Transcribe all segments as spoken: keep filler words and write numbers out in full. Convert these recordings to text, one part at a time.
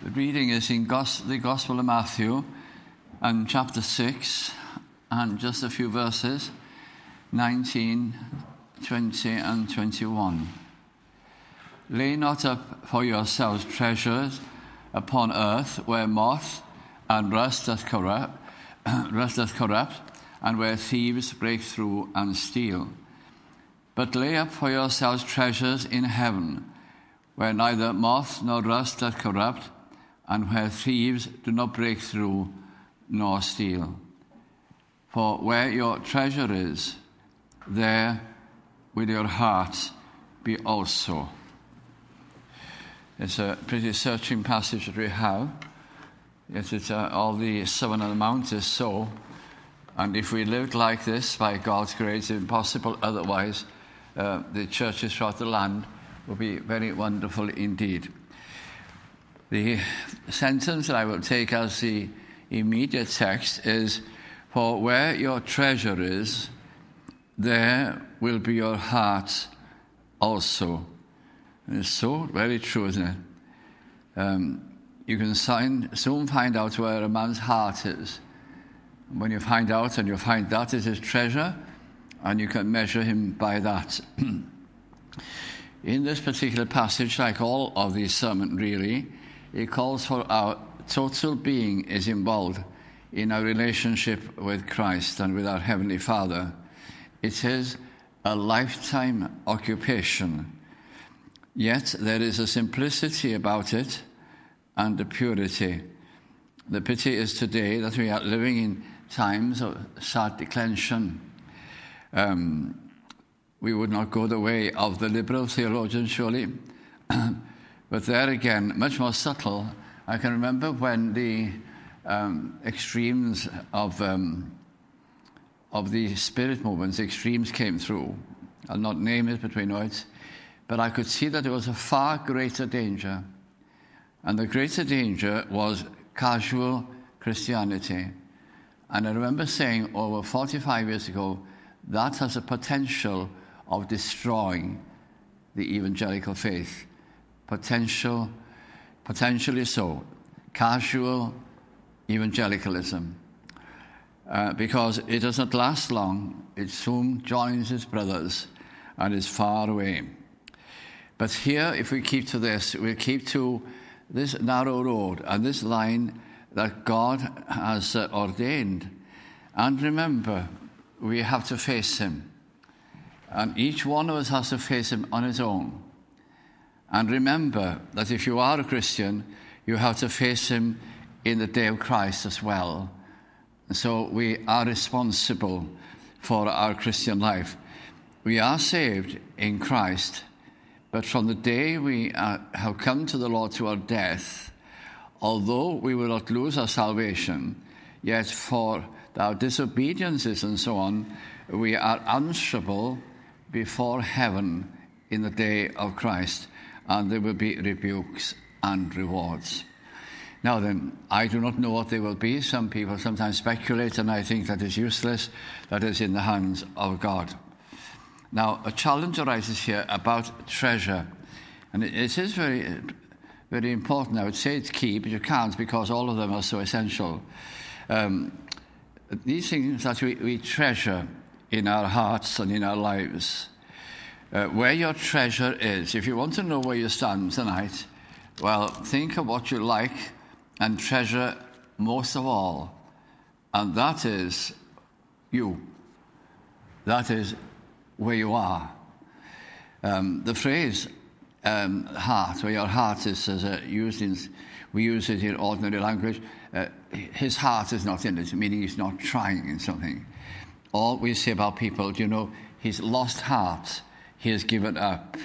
The reading is in Gos- the Gospel of Matthew, and chapter six, and just a few verses, nineteen, twenty, and twenty-one. Lay not up for yourselves treasures upon earth, where moth and rust doth corrupt, rust doth corrupt, and where thieves break through and steal. But lay up for yourselves treasures in heaven, where neither moth nor rust doth corrupt, and where thieves do not break through nor steal. For where your treasure is, there will your heart be also. It's a pretty searching passage that we have. Yet it's uh, all the Sermon on the Mount is so. And if we lived like this, by God's grace, impossible otherwise, uh, the churches throughout the land would be very wonderful indeed. The sentence that I will take as the immediate text is, for where your treasure is, there will be your heart also. And it's so very true, isn't it? Um, you can sign, soon find out where a man's heart is. And when you find out and you find that is his treasure, and you can measure him by that. In this particular passage, like all of the sermon really, it calls for our total being is involved in our relationship with Christ and with our Heavenly Father. It is a lifetime occupation. Yet there is a simplicity about it and a purity. The pity is today that we are living in times of sad declension. Um, we would not go the way of the liberal theologians, surely. But there again, much more subtle. I can remember when the um, extremes of um, of the spirit movements, extremes came through. I'll not name it, but we know it. But I could see that there was a far greater danger. And the greater danger was casual Christianity. And I remember saying over forty-five years ago, that has a potential of destroying the evangelical faith. Potential, potentially so. Casual evangelicalism. Uh, because it doesn't last long. It soon joins its brothers and is far away. But here, if we keep to this, we keep to this narrow road and this line that God has uh, ordained. And remember, we have to face him. And each one of us has to face him on his own. And remember that if you are a Christian, you have to face him in the day of Christ as well. So we are responsible for our Christian life. We are saved in Christ, but from the day we are, have come to the Lord to our death, although we will not lose our salvation, yet for our disobediences and so on, we are answerable before heaven in the day of Christ, and there will be rebukes and rewards. Now then, I do not know what they will be. Some people sometimes speculate, and I think that is useless. That is in the hands of God. Now, a challenge arises here about treasure. And it, it is very, very important. I would say it's key, but you can't because all of them are so essential. Um, these things that we, we treasure in our hearts and in our lives. Uh, where your treasure is. If you want to know where you stand tonight, well, think of what you like and treasure most of all. And that is you. That is where you are. Um, the phrase um, heart, where your heart is, is uh, used in, we use it in ordinary language. Uh, his heart is not in it, meaning he's not trying in something. Or we say about people, you know, he's lost heart. He has given up.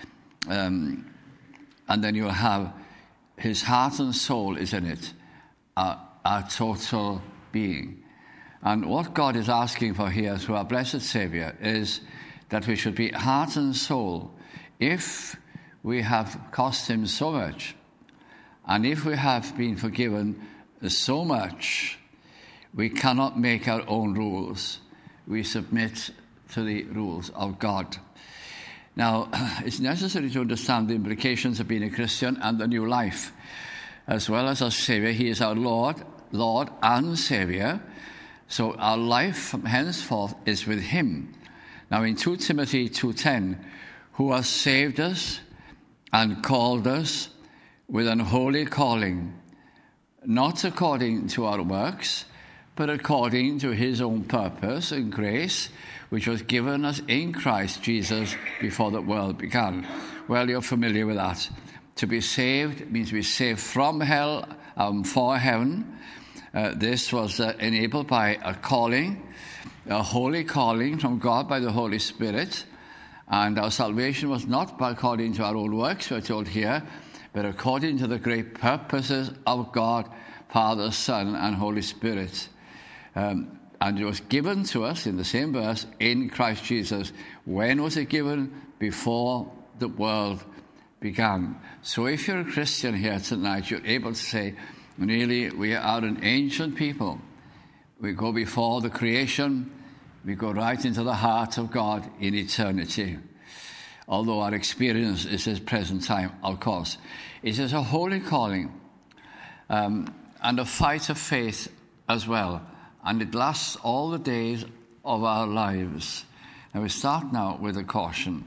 Um, and then you'll have his heart and soul is in it, our, our total being. And what God is asking for here through our blessed Saviour is that we should be heart and soul. If we have cost him so much, and if we have been forgiven so much, we cannot make our own rules. We submit to the rules of God. Now, it's necessary to understand the implications of being a Christian and the new life. as well as our Saviour. He is our Lord, Lord and Saviour. So our life from henceforth is with him. Now in Second Timothy two ten, who has saved us and called us with an holy calling, not according to our works, but according to his own purpose and grace, which was given us in Christ Jesus before the world began. Well, you're familiar with that. To be saved means to be saved from hell and for heaven. Uh, this was uh, enabled by a calling, a holy calling from God by the Holy Spirit. And our salvation was not by according to our own works, we're told here, but according to the great purposes of God, Father, Son, and Holy Spirit. Um, and it was given to us, in the same verse, in Christ Jesus. When was it given? Before the world began. So if you're a Christian here tonight, you're able to say, really, we are an ancient people. We go before the creation. We go right into the heart of God in eternity. Although our experience is this present time, of course. It is a holy calling um, and a fight of faith as well. And it lasts all the days of our lives. Now we start now with a caution.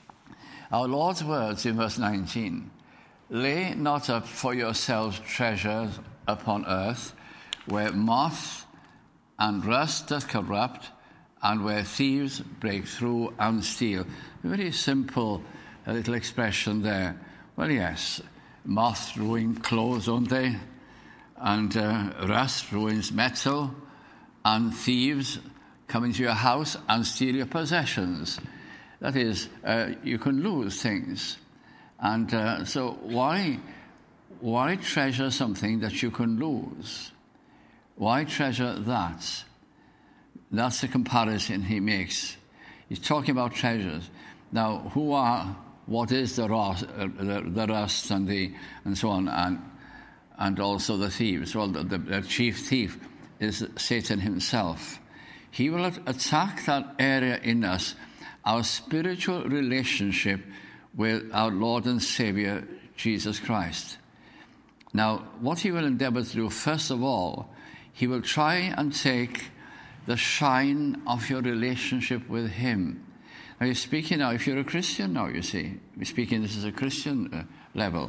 Our Lord's words in verse nineteen, lay not up for yourselves treasures upon earth, where moth and rust doth corrupt, and where thieves break through and steal. A very simple a little expression there. Well, yes, moths ruin clothes, don't they? And uh, rust ruins metal, and thieves come into your house and steal your possessions. That is, uh, you can lose things. And uh, so why, why treasure something that you can lose? Why treasure that? That's the comparison he makes. He's talking about treasures. Now, who are, what is the rust, uh, the, the rust and the and so on, and and also the thieves? Well, the, the, the chief thief is Satan himself. He will attack that area in us, our spiritual relationship with our Lord and Saviour, Jesus Christ. Now, what he will endeavour to do, first of all, he will try and take the shine of your relationship with him. Now, you're speaking now, if you're a Christian now, you see, we're speaking this is a Christian uh, level.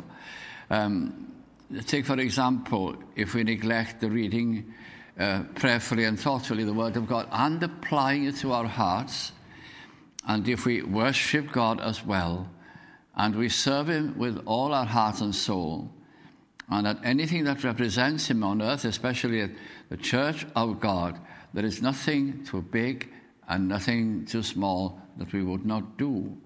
Um, take, for example, if we neglect the reading uh, prayerfully and thoughtfully the Word of God and applying it to our hearts, and if we worship God as well, and we serve him with all our heart and soul, and that anything that represents him on earth, especially at the church of God, there is nothing too big and nothing too small that we would not do.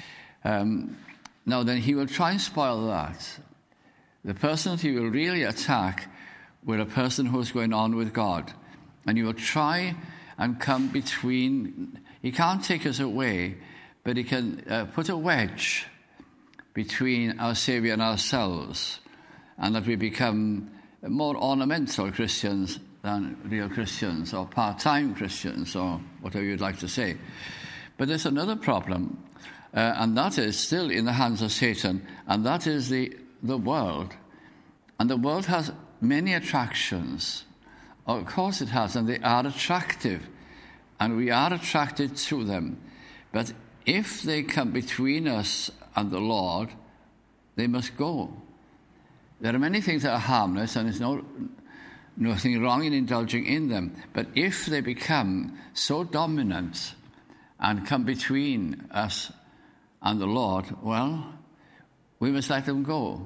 Um, now then, he will try and spoil that. The person that he will really attack will a person who is going on with God. And he will try and come between. He can't take us away, but he can uh, put a wedge between our Saviour and ourselves, and that we become more ornamental Christians than real Christians, or part-time Christians, or whatever you'd like to say. But there's another problem, uh, and that is still in the hands of Satan, and that is the, the world. And the world has many attractions. Of course it has, and they are attractive, and we are attracted to them. But if they come between us and the Lord, they must go. There are many things that are harmless, and there's no nothing wrong in indulging in them. But if they become so dominant and come between us and the Lord, well, we must let them go.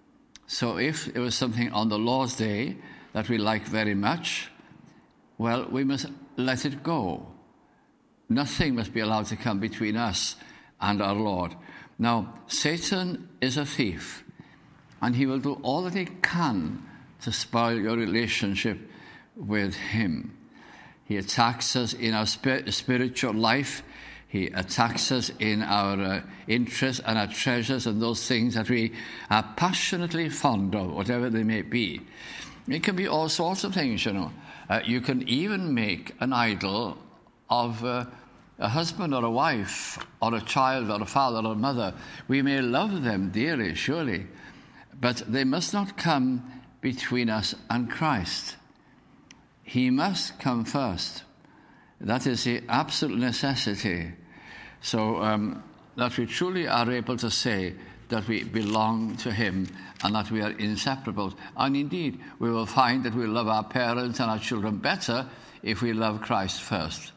So if it was something on the Lord's day that we like very much, well, we must let it go. Nothing must be allowed to come between us and our Lord. Now, Satan is a thief, and he will do all that he can to spoil your relationship with him. He attacks us in our spir- spiritual life. He attacks us in our uh, interests and our treasures and those things that we are passionately fond of, whatever they may be. It can be all sorts of things, you know. Uh, you can even make an idol of uh, a husband or a wife or a child or a father or a mother. We may love them dearly, surely, But they must not come between us and Christ. He must come first. That is the absolute necessity. So um, that we truly are able to say that we belong to him and that we are inseparable. And indeed, we will find that we love our parents and our children better if we love Christ first.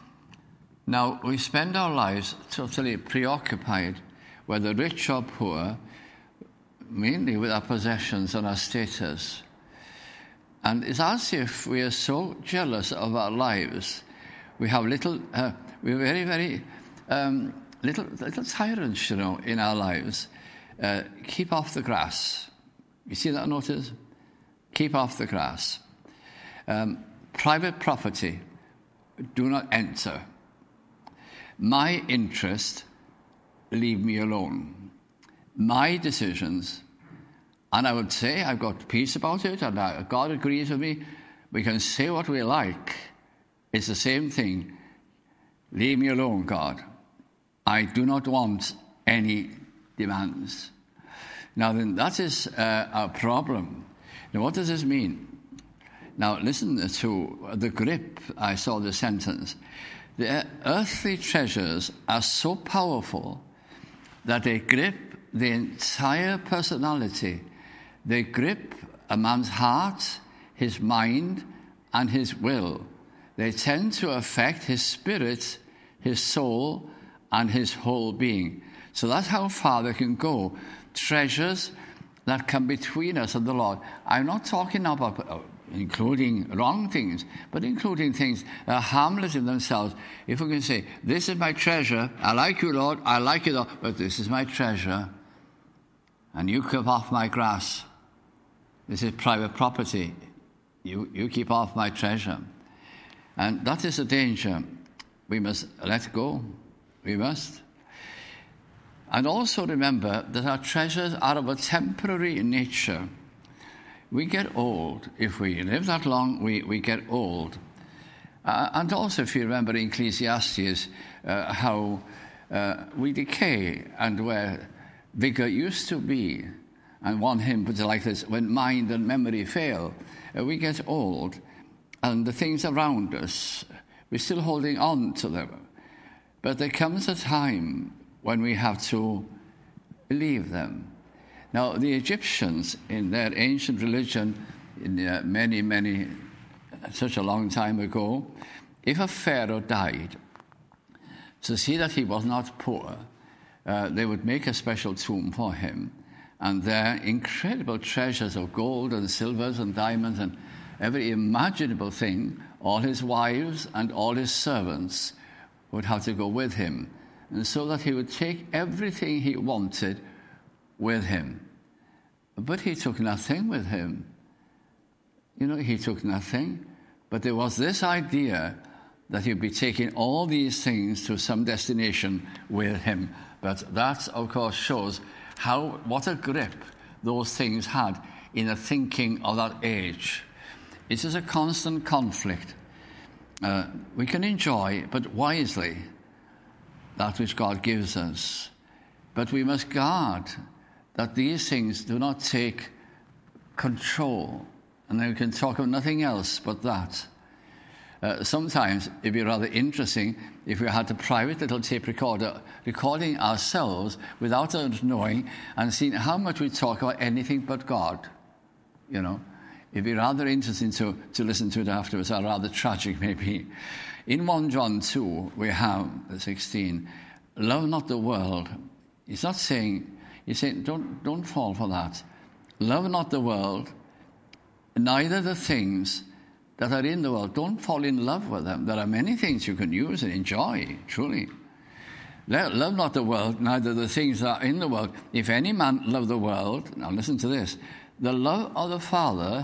Now, we spend our lives totally preoccupied, whether rich or poor, mainly with our possessions and our status. And it's as if we are so jealous of our lives. We have little, uh, we're very, very um, little, little tyrants, you know, in our lives. Uh, keep off the grass. You see that notice? Keep off the grass. Um, private property, do not enter. My interest, leave me alone. My decisions, and I would say I've got peace about it, and I, God agrees with me. We can say what we like. It's the same thing. Leave me alone, God. I do not want any demands. Now then, that is uh, our problem. Now, what does this mean? Now, listen to the grip. I saw the sentence. The earthly treasures are so powerful that they grip the entire personality. They grip a man's heart, his mind, and his will. They tend to affect his spirit, his soul, and his whole being. So that's how far they can go. Treasures that come between us and the Lord. I'm not talking about uh, including wrong things, but including things that are harmless in themselves. If we can say, this is my treasure, I like you, Lord, I like you, Lord, but this is my treasure, and you keep off my grass. This is private property. You, you keep off my treasure. And that is a danger. We must let go. We must. And also remember that our treasures are of a temporary nature. We get old. If we live that long, we, we get old. Uh, and also, if you remember in Ecclesiastes, uh, how uh, we decay, and where vigor used to be. And one hymn puts it like this: when mind and memory fail, uh, we get old. And the things around us, we're still holding on to them. But there comes a time when we have to leave them. Now, the Egyptians, in their ancient religion, in uh, many, many, such a long time ago, if a pharaoh died, to see that he was not poor, uh, they would make a special tomb for him. And there, incredible treasures of gold and silvers and diamonds and every imaginable thing, all his wives and all his servants would have to go with him. And so that he would take everything he wanted with him. But he took nothing with him. You know, he took nothing. But there was this idea that he'd be taking all these things to some destination with him. But that, of course, shows how what a grip those things had in the thinking of that age. It is a constant conflict. Uh, we can enjoy, but wisely, that which God gives us. But we must guard that these things do not take control. And then we can talk of nothing else but that. Uh, sometimes it'd be rather interesting if we had a private little tape recorder recording ourselves without us knowing and seeing how much we talk about anything but God. You know, it'd be rather interesting to, to listen to it afterwards, or rather tragic maybe. In First John two, we have sixteen, love not the world. He's not saying, he's saying, don't, don't fall for that. Love not the world, neither the things that are in the world. Don't fall in love with them. There are many things you can use and enjoy, truly. Love not the world, neither the things that are in the world. If any man love the world, now listen to this, the love of the Father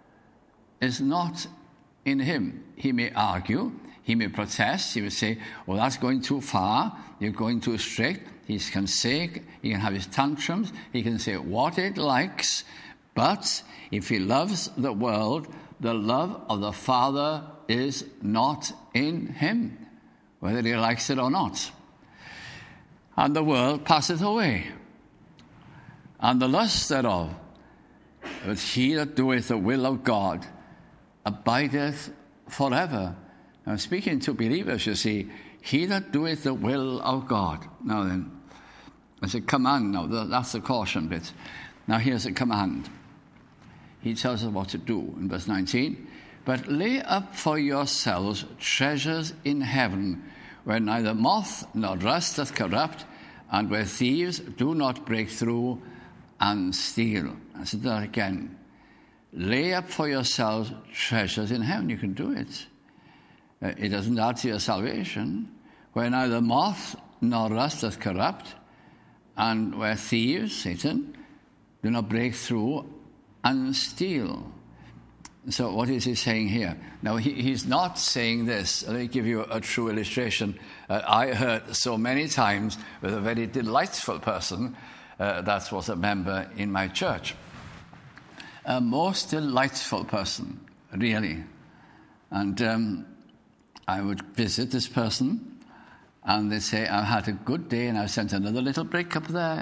is not in him. He may argue, he may protest, he may say, well, that's going too far, you're going too strict. He can say, he can have his tantrums, he can say what it likes, but if he loves the world, the love of the Father is not in him, whether he likes it or not. And the world passeth away, and the lust thereof. But he that doeth the will of God abideth forever. Now, speaking to believers, you see, he that doeth the will of God. Now then, there's a command now. That's the caution bit. Now here's a command. He tells us what to do in verse nineteen. But lay up for yourselves treasures in heaven, where neither moth nor rust doth corrupt, and where thieves do not break through and steal. I said that again. Lay up for yourselves treasures in heaven. You can do it. Uh, it doesn't add to your salvation. Where neither moth nor rust doth corrupt, and where thieves, Satan, do not break through and steal. So what is he saying here? Now, he, he's not saying this. Let me give you a, a true illustration. Uh, I heard so many times with a very delightful person uh, that was a member in my church. A most delightful person, really. And um, I would visit this person, and they'd say, I had a good day, and I sent another little brick up there.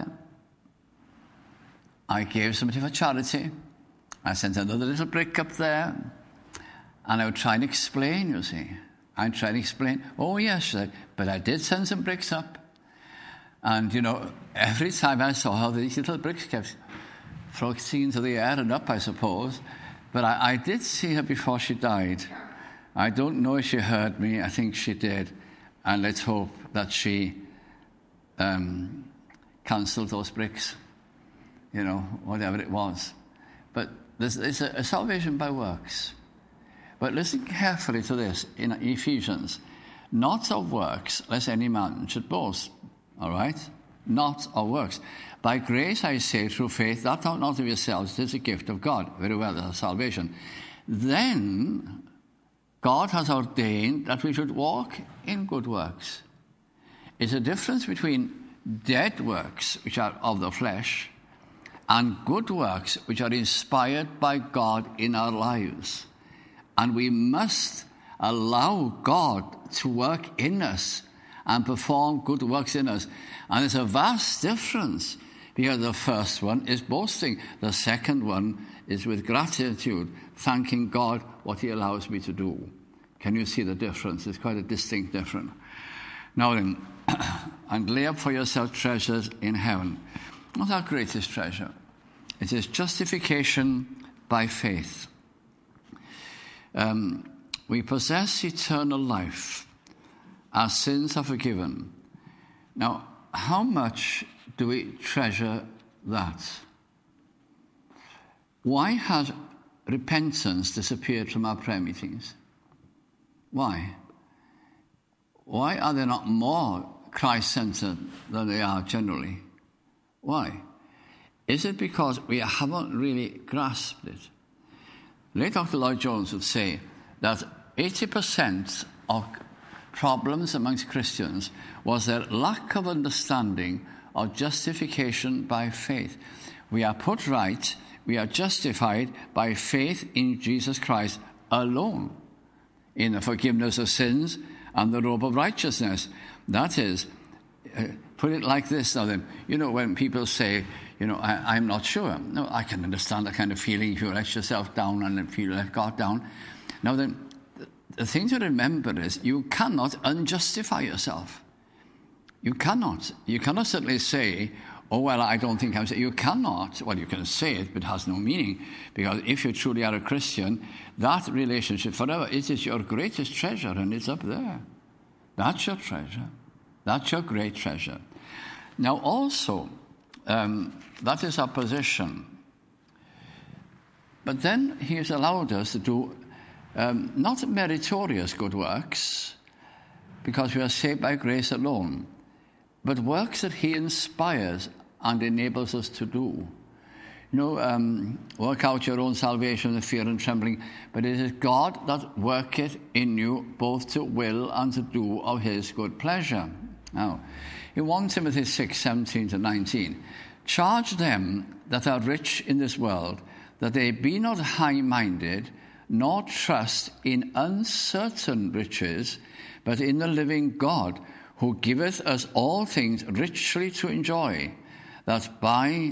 I gave somebody for charity. I sent another little brick up there, and I would try and explain, you see. I'd try and explain, oh, yes, but I did send some bricks up. And, you know, every time I saw how these little bricks kept floating into the air and up, I suppose. But I, I did see her before she died. I don't know if she heard me. I think she did. And let's hope that she um, cancelled those bricks, you know, whatever it was. But there's, there's a, a salvation by works. But listen carefully to this in Ephesians. Not of works, lest any man should boast. All right? Not of works. By grace I say, through faith, that not of yourselves, it is a gift of God. Very well, that's salvation. Then God has ordained that we should walk in good works. It's a difference between dead works, which are of the flesh, and good works, which are inspired by God in our lives. And we must allow God to work in us and perform good works in us. And there's a vast difference, because the first one is boasting. The second one is with gratitude, thanking God what he allows me to do. Can you see the difference? It's quite a distinct difference. Now then, and lay up for yourself treasures in heaven. What's our greatest treasure? It is justification by faith. Um, we possess eternal life. Our sins are forgiven. Now, how much do we treasure that? Why has repentance disappeared from our prayer meetings? Why? Why are they not more Christ-centered than they are generally? Why? Is it because we haven't really grasped it? Late Doctor Lloyd Jones would say that eighty percent of problems amongst Christians was their lack of understanding of justification by faith. We are put right, we are justified by faith in Jesus Christ alone, in the forgiveness of sins and the robe of righteousness. That is, uh, put it like this now then, you know, when people say, you know, I, I'm not sure. No, I can understand that kind of feeling if you let yourself down and feel let God down. Now then, the thing to remember is you cannot unjustify yourself. You cannot. You cannot certainly say, oh, well, I don't think I'm saying. You cannot. Well, you can say it, but it has no meaning. Because if you truly are a Christian, that relationship forever, it is your greatest treasure, and it's up there. That's your treasure. That's your great treasure. Now, also, um, that is our position. But then he has allowed us to do um, not meritorious good works, because we are saved by grace alone, but works that he inspires and enables us to do. You know, um, work out your own salvation with fear and trembling, but it is God that worketh in you both to will and to do of his good pleasure. Now, in First Timothy six, seventeen to nineteen, charge them that are rich in this world, that they be not high-minded, nor trust in uncertain riches, but in the living God, who giveth us all things richly to enjoy, that by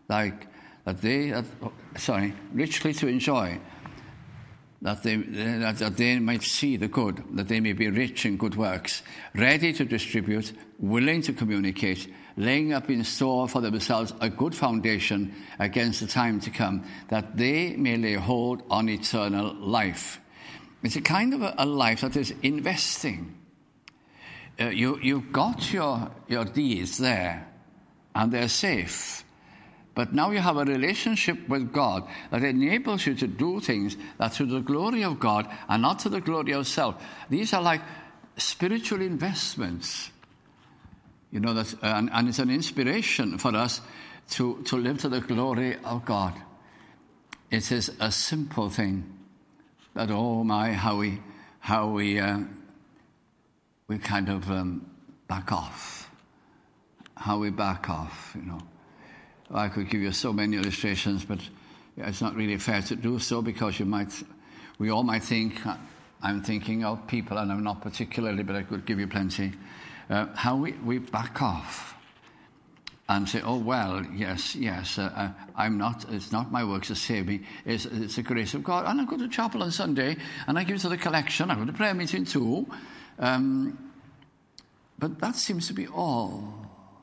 like that they, that, sorry, richly to enjoy, that they, that, that they might see the good, that they may be rich in good works, ready to distribute, willing to communicate, laying up in store for themselves a good foundation against the time to come, that they may lay hold on eternal life. It's a kind of a, a life that is investing. Uh, you, you've got your, your deeds there, and they're safe. But now you have a relationship with God that enables you to do things that to the glory of God and not to the glory of self. These are like spiritual investments. You know, that, and, and it's an inspiration for us to, to live to the glory of God. It is a simple thing that, oh my, how we, how we, uh, we kind of um, back off. How we back off, you know. I could give you so many illustrations, but it's not really fair to do so because you might, we all might think I'm thinking of people, and I'm not particularly, but I could give you plenty. Uh, how we, we back off and say, oh, well, yes, yes, uh, uh, I'm not, it's not my works to save me, it's, it's the grace of God. And I go to chapel on Sunday, and I give to the collection, I go to prayer meeting too. Um, but that seems to be all.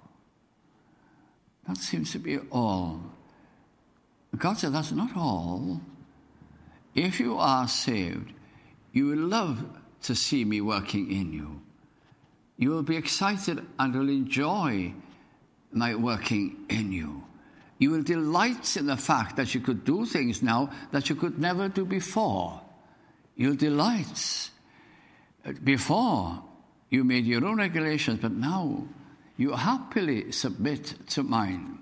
That seems to be all. God said that's not all. If you are saved, you will love to see me working in you. You will be excited and will enjoy my working in you. You will delight in the fact that you could do things now that you could never do before. You'll delight. Before, you made your own regulations, but now you happily submit to mine.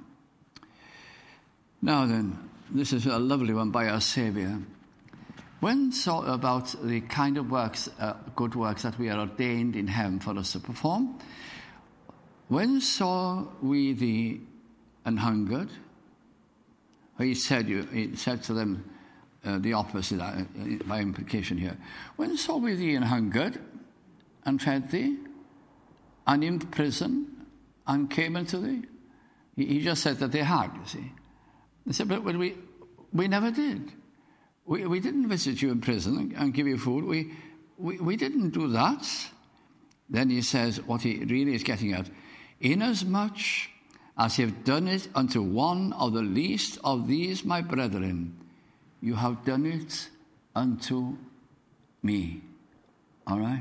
Now then, this is a lovely one by our Saviour. When thought about the kind of works, uh, good works that we are ordained in heaven for us to perform, when saw we the an hungered? He said, you, he said to them uh, the opposite uh, by implication here. When saw we thee an hungered and fed thee, and in prison and came unto thee? He, he just said that they had, you see. They said, but we we never did. We we didn't visit you in prison and, and give you food. We, we we didn't do that. Then he says what he really is getting at. Inasmuch as you have done it unto one of the least of these my brethren, you have done it unto me. All right?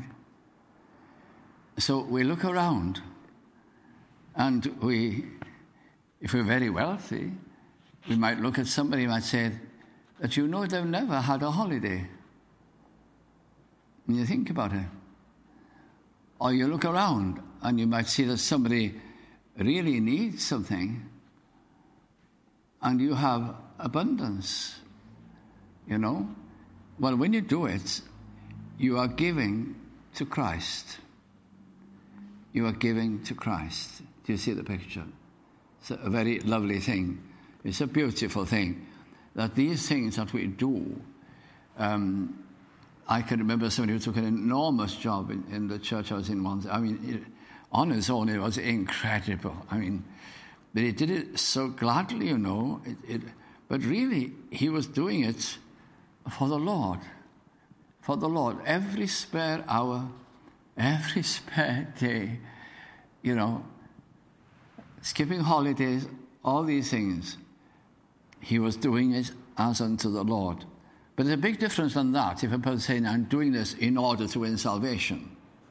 So we look around, and we, if we're very wealthy, we might look at somebody and might say that you know they've never had a holiday. And you think about it. Or you look around and you might see that somebody really needs something and you have abundance, you know. Well, when you do it, you are giving to Christ. You are giving to Christ. Do you see the picture? It's a very lovely thing. It's a beautiful thing that these things that we do, um, I can remember somebody who took an enormous job in, in the church I was in once. I mean, it, on his own, it was incredible. I mean, but he did it so gladly, you know. It, it, but really, he was doing it for the Lord. For the Lord. Every spare hour, every spare day, you know, skipping holidays, all these things, he was doing it as unto the Lord. But there's a big difference than that if a person is saying, I'm doing this in order to win salvation.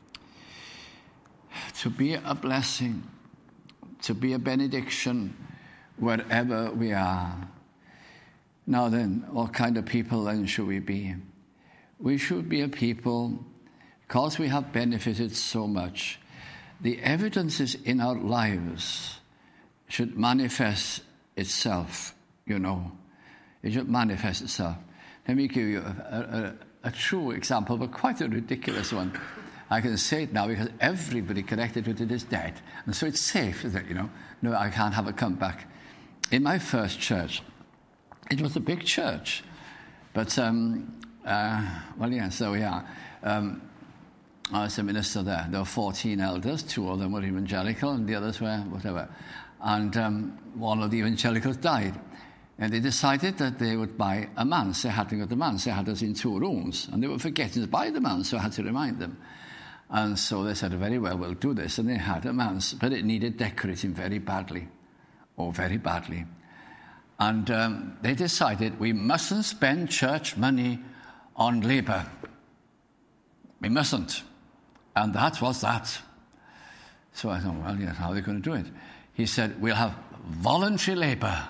To be a blessing, to be a benediction wherever we are. Now then, what kind of people then should we be? We should be a people, because we have benefited so much, the evidences in our lives should manifest itself, you know. It should manifest itself. Let me give you a, a, a true example, but quite a ridiculous one. I can say it now because everybody connected with it is dead. And so it's safe, isn't it, you know? No, I can't have a comeback. In my first church, it was a big church. But, um, uh, well, yeah, so we are. Um, I was a minister there. There were fourteen elders. Two of them were evangelical and the others were whatever. and um, one of the evangelicals died. And they decided that they would buy a manse. They had to go to manse. They had us in two rooms, and they were forgetting to buy the manse, so I had to remind them. And so they said, very well, we'll do this. And they had a manse, but it needed decorating very badly, oh, very badly. And um, they decided we mustn't spend church money on labour. We mustn't. And that was that. So I thought, well, yes, how are they going to do it? He said, we'll have voluntary labour.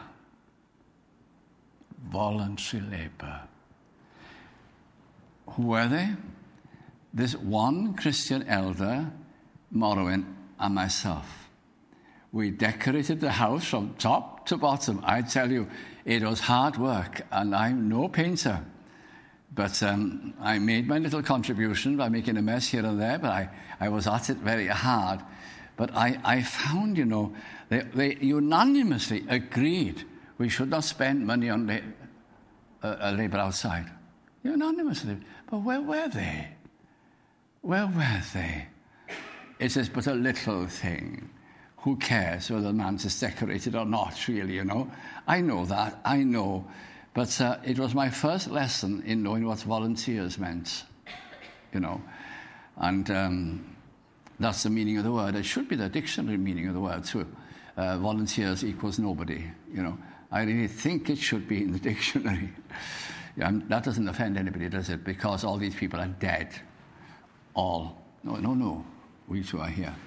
Voluntary labour. Who were they? This one Christian elder, Morrowen, and myself. We decorated the house from top to bottom. I tell you, it was hard work, and I'm no painter. But um, I made my little contribution by making a mess here and there, but I, I was at it very hard. But I, I found, you know, they, they unanimously agreed we should not spend money on la- uh, uh, labour outside. Unanimously. But where were they? Where were they? It is but a little thing. Who cares whether the manse is decorated or not, really, you know? I know that, I know. But uh, it was my first lesson in knowing what volunteers meant, you know. And um, that's the meaning of the word. It should be the dictionary meaning of the word, too. Uh, volunteers equals nobody, you know. I really think it should be in the dictionary. Yeah, that doesn't offend anybody, does it? Because all these people are dead. All. No, no, no. We two are here.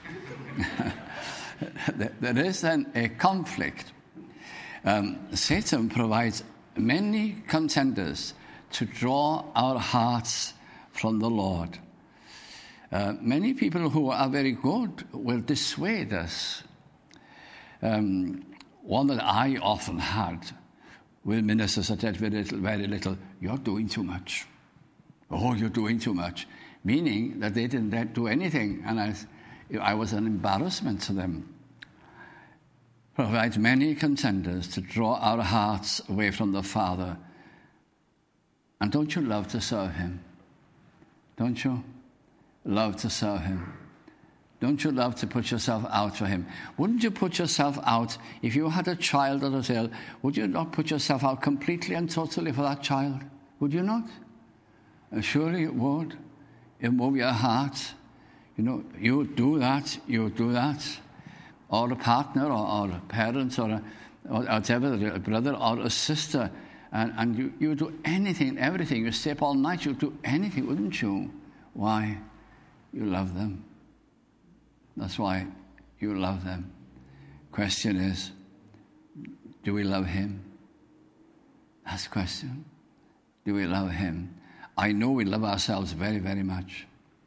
There is then a conflict. Um, Satan provides many contenders to draw our hearts from the Lord. Uh, many people who are very good will dissuade us. Um, one that I often had with ministers that said very little, very little, you're doing too much. Oh, you're doing too much. Meaning that they didn't do anything, and I, I was an embarrassment to them. Provides many contenders to draw our hearts away from the Father. And don't you love to serve him? Don't you love to serve him? Don't you love to put yourself out for him? Wouldn't you put yourself out, if you had a child that was ill, would you not put yourself out completely and totally for that child? Would you not? And surely it would. It move your heart. You know, you would do that, you would do that. Or a partner, or, or a parent, or, a, or whatever, a brother or a sister. And, and you, you do anything, everything. You stay up all night, you do anything, wouldn't you? Why? You love them. That's why you love them. Question is, do we love him? That's the question. Do we love him? I know we love ourselves very, very much.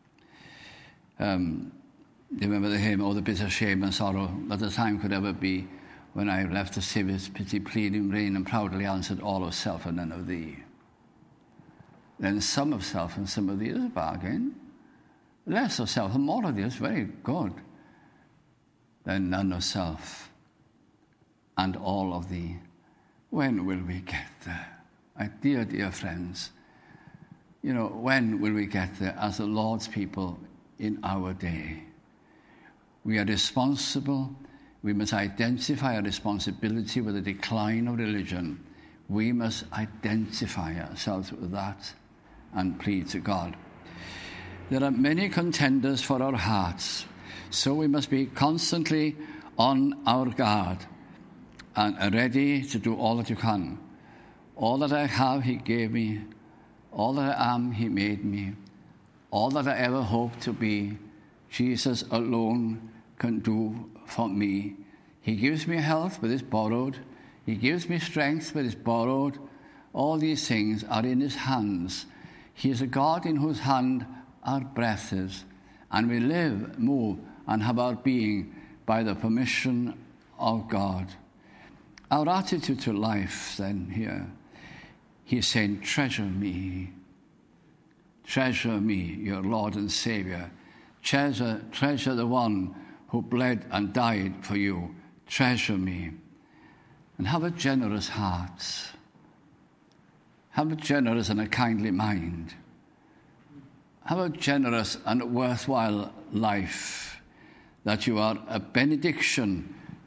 Um, do you remember the hymn, oh, the bitter shame and sorrow that the time could ever be when I left the Saviour's pity pleading rain and proudly answered all of self and none of thee. Then some of self and some of thee is a bargain. Less of self and more of thee is very good. Then none of self and all of thee. When will we get there? My dear, dear friends, you know, when will we get there as the Lord's people in our day? We are responsible. We must identify our responsibility with the decline of religion. We must identify ourselves with that and plead to God. There are many contenders for our hearts, so we must be constantly on our guard and ready to do all that you can. All that I have, he gave me. All that I am, he made me. All that I ever hope to be, Jesus alone can do for me. He gives me health, but it's borrowed. He gives me strength, but it's borrowed. All these things are in his hands. He is a God in whose hand our breath is, and we live, move, and have our being by the permission of God. Our attitude to life, then, here, he's saying, treasure me. Treasure me, your Lord and Savior. Treasure, treasure the one who bled and died for you. Treasure me. And have a generous heart. Have a generous and a kindly mind. Have a generous and worthwhile life, that you are a benediction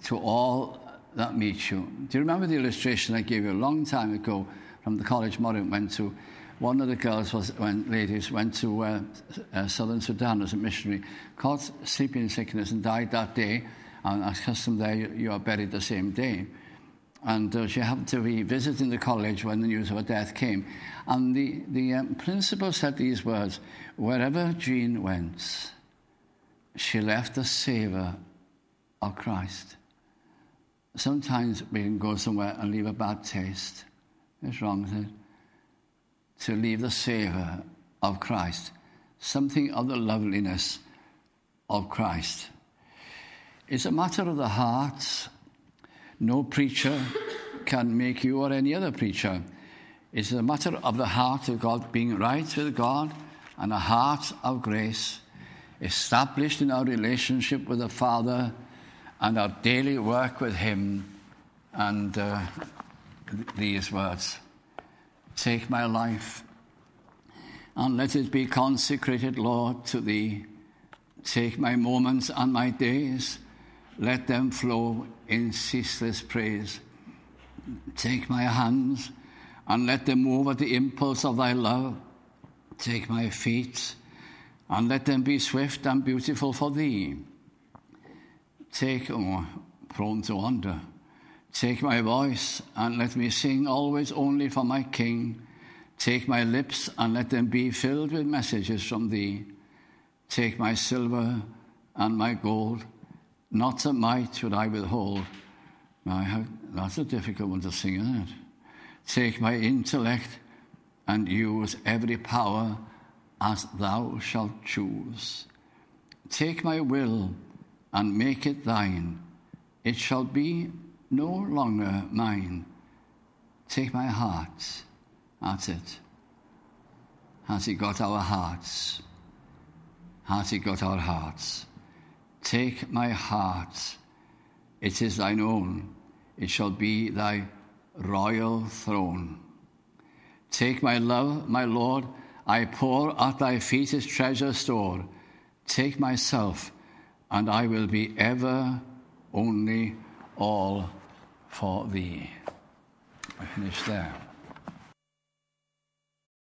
to all that meet you. Do you remember the illustration I gave you a long time ago from the college Morin went to? One of the girls was when ladies went to uh, uh, southern Sudan as a missionary, caught sleeping sickness and died that day. And as custom there, you, you are buried the same day. And uh, she happened to be visiting the college when the news of her death came. And the, the um, principal said these words, wherever Jean went, she left a savour of Christ. Sometimes we can go somewhere and leave a bad taste. It's wrong, isn't it? To leave the savour of Christ, something of the loveliness of Christ. It's a matter of the heart. No preacher can make you or any other preacher. It's a matter of the heart of God, being right with God, and a heart of grace, established in our relationship with the Father and our daily work with Him. And uh, these words, take my life and let it be consecrated, Lord, to Thee. Take my moments and my days, let them flow in ceaseless praise. Take my hands and let them move at the impulse of Thy love. Take my feet and let them be swift and beautiful for Thee. Take, oh, prone to wander. Take my voice and let me sing always only for my King. Take my lips and let them be filled with messages from Thee. Take my silver and my gold, not a mite should I withhold. My, that's a difficult one to sing, isn't it? Take my intellect and use every power as Thou shalt choose. Take my will and make it Thine. It shall be no longer mine. Take my heart. That's it. Has He got our hearts? Has He got our hearts? Take my heart. It is Thine own. It shall be Thy royal throne. Take my love, my Lord. I pour at Thy feet His treasure store. Take myself, and I will be ever only all for Thee. I finish there.